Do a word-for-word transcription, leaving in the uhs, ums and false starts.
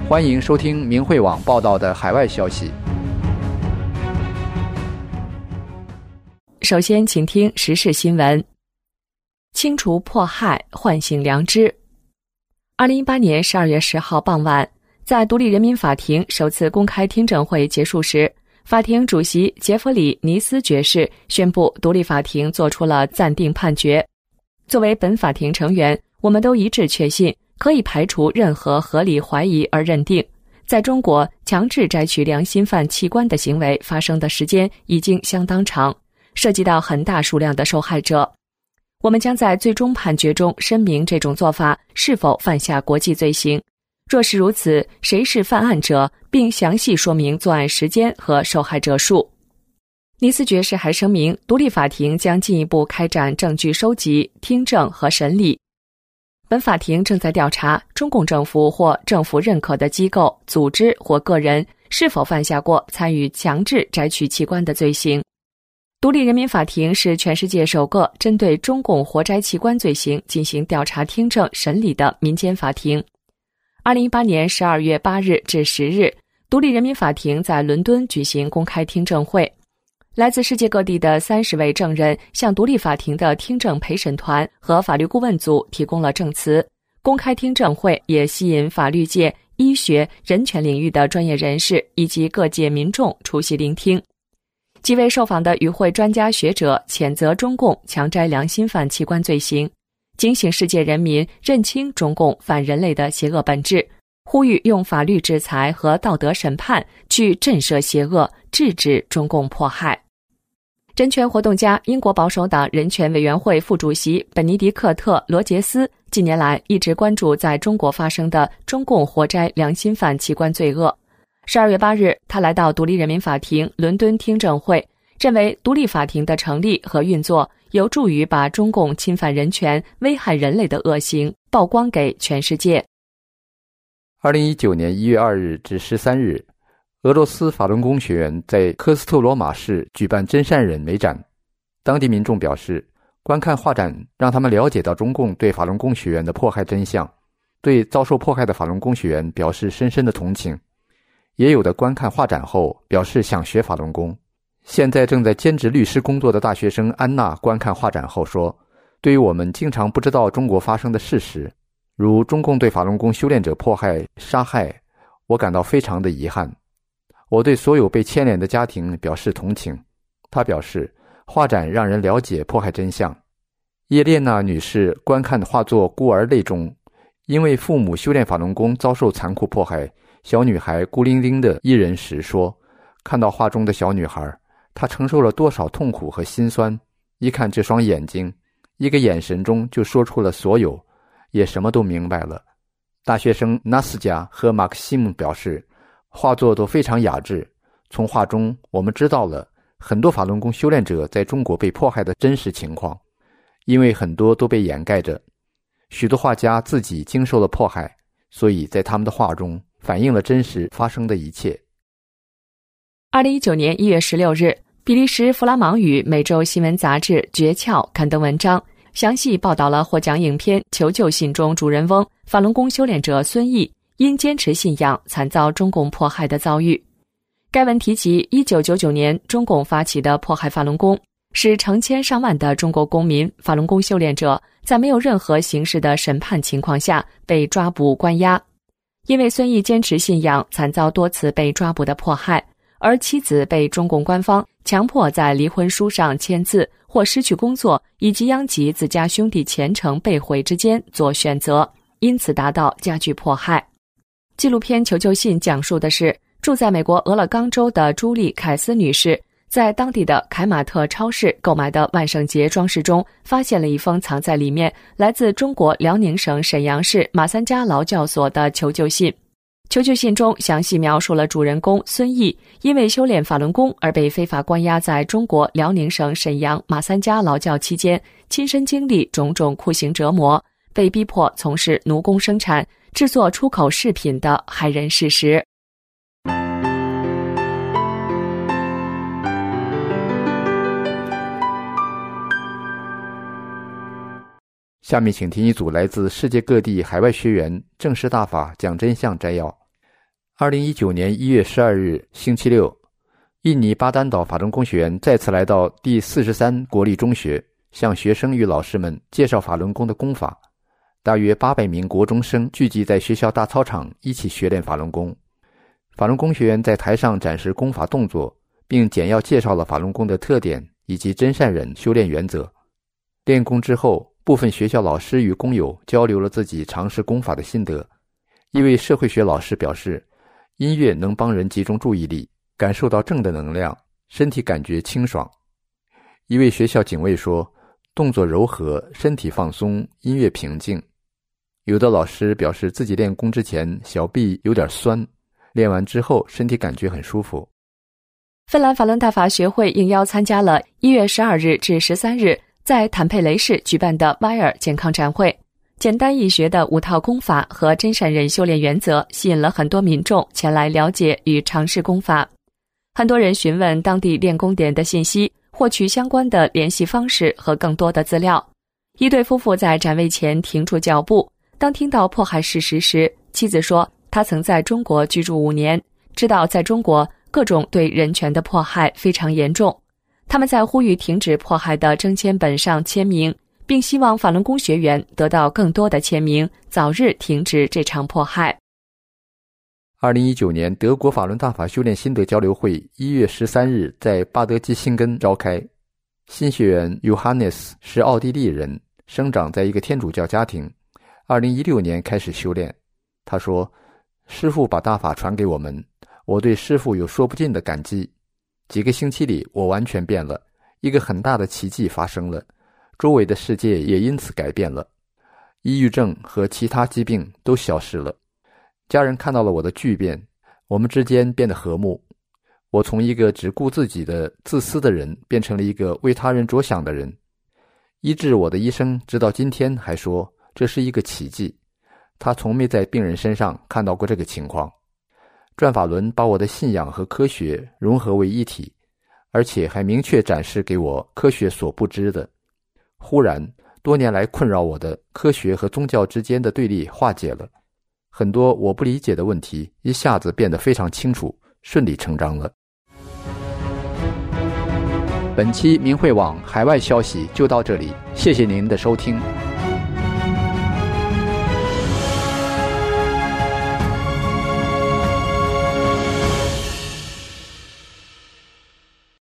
欢迎收听明慧网报道的海外消息。 首先请听时事新闻。清除迫害，唤醒良知。二零一八年十二月十号傍晚，在独立人民法庭首次公开听证会结束时，法庭主席杰弗里·尼斯爵士宣布独立法庭作出了暂定判决。作为本法庭成员，我们都一致确信可以排除任何合理怀疑而认定，在中国强制摘取良心犯器官的行为发生的时间已经相当长，涉及到很大数量的受害者。我们将在最终判决中申明这种做法是否犯下国际罪行，若是如此，谁是犯案者，并详细说明作案时间和受害者数。尼斯爵士还声明，独立法庭将进一步开展证据收集、听证和审理。本法庭正在调查中共政府或政府认可的机构、组织或个人是否犯下过参与强制摘取器官的罪行。独立人民法庭是全世界首个针对中共活摘器官罪行进行调查、听证、审理的民间法庭。二零一八年十二月八日至十日，独立人民法庭在伦敦举行公开听证会。来自世界各地的三十位证人向独立法庭的听证陪审团和法律顾问组提供了证词。公开听证会也吸引法律界、医学、人权领域的专业人士以及各界民众出席聆听。几位受访的与会专家学者谴责中共强摘良心犯器官罪行，警醒世界人民认清中共反人类的邪恶本质，呼吁用法律制裁和道德审判去震慑邪恶，制止中共迫害。人权活动家、英国保守党人权委员会副主席本尼迪克特·罗杰斯近年来一直关注在中国发生的中共活摘良心犯器官罪恶。十二月八日，他来到独立人民法庭伦敦听证会，认为独立法庭的成立和运作有助于把中共侵犯人权、危害人类的恶行曝光给全世界。 二零一九年一月二日至十三日，俄罗斯法轮功学员在科斯特罗马市举办真善忍美展。当地民众表示，观看画展让他们了解到中共对法轮功学员的迫害真相，对遭受迫害的法轮功学员表示深深的同情。也有的观看画展后表示想学法轮功。现在正在兼职律师工作的大学生安娜观看画展后说，对于我们经常不知道中国发生的事实，如中共对法轮功修炼者迫害、杀害，我感到非常的遗憾。我对所有被牵连的家庭表示同情。他表示，画展让人了解迫害真相。叶列娜女士观看画作《孤儿泪中》，因为父母修炼法轮功遭受残酷迫害，小女孩孤零零的一人时说，看到画中的小女孩，她承受了多少痛苦和心酸，一看这双眼睛，一个眼神中就说出了所有，也什么都明白了。大学生纳斯加和马克西姆表示，画作都非常雅致，从画中我们知道了很多法轮功修炼者在中国被迫害的真实情况，因为很多都被掩盖着。许多画家自己经受了迫害，所以在他们的画中反映了真实发生的一切。 二零一九年一月十六日，比利时弗拉芒语每周新闻杂志《诀窍》刊登文章，详细报道了获奖影片《求救信》中主人翁法轮功修炼者孙毅因坚持信仰惨遭中共迫害的遭遇。该文提及一九九九年中共发起的迫害法轮功，使成千上万的中国公民、法轮功修炼者在没有任何形式的审判情况下被抓捕关押。因为孙毅坚持信仰，惨遭多次被抓捕的迫害，而妻子被中共官方强迫在离婚书上签字或失去工作，以及殃及自家兄弟前程被毁之间做选择，因此达到加剧迫害。纪录片《求救信》讲述的是住在美国俄勒冈州的朱莉·凯斯女士在当地的凯马特超市购买的万圣节装饰中发现了一封藏在里面来自中国辽宁省沈阳市马三家劳教所的求救信。求救信中详细描述了主人公孙毅因为修炼法轮功而被非法关押在中国辽宁省沈阳马三家劳教期间，亲身经历种种酷刑折磨，被逼迫从事奴工生产、制作出口饰品的骇人事实。 下面请听一组来自世界各地海外学员正式大法讲真相摘要。 二零一九年一月十二日星期六，印尼巴丹岛法轮功学员再次来到第四十三国立中学，向学生与老师们介绍法轮功的功法。大约八百名国中生聚集在学校大操场，一起学练法轮功。法轮功学员在台上展示功法动作，并简要介绍了法轮功的特点以及真善忍修炼原则。练功之后，部分学校老师与工友交流了自己尝试功法的心得。一位社会学老师表示，音乐能帮人集中注意力，感受到正的能量，身体感觉清爽。一位学校警卫说，动作柔和，身体放松，音乐平静。有的老师表示自己练功之前小臂有点酸，练完之后身体感觉很舒服。 芬兰法轮大法学会应邀参加了一月十二日至十三日在坦佩雷市举办的 M I R 健康展会。简单易学的五套功法和真善忍修炼原则吸引了很多民众前来了解与尝试功法。很多人询问当地练功点的信息，获取相关的联系方式和更多的资料。一对夫妇在展位前停住脚步，当听到迫害事实时，妻子说她曾在中国居住五年，知道在中国各种对人权的迫害非常严重。他们在呼吁停止迫害的征签本上签名，并希望法轮功学员得到更多的签名，早日停止这场迫害。 二零一九年德国法轮大法修炼心得交流会一月十三日在巴德基辛根召开。新学员 Johannes 是奥地利人，生长在一个天主教家庭，二零一六年开始修炼。他说，师父把大法传给我们，我对师父有说不尽的感激。几个星期里我完全变了，一个很大的奇迹发生了，周围的世界也因此改变了。抑郁症和其他疾病都消失了。家人看到了我的巨变，我们之间变得和睦。我从一个只顾自己的自私的人变成了一个为他人着想的人。医治我的医生直到今天还说这是一个奇迹，他从没在病人身上看到过这个情况。转法轮把我的信仰和科学融合为一体，而且还明确展示给我科学所不知的。忽然，多年来困扰我的科学和宗教之间的对立化解了，很多我不理解的问题一下子变得非常清楚，顺理成章了。本期明慧网海外消息就到这里，谢谢您的收听。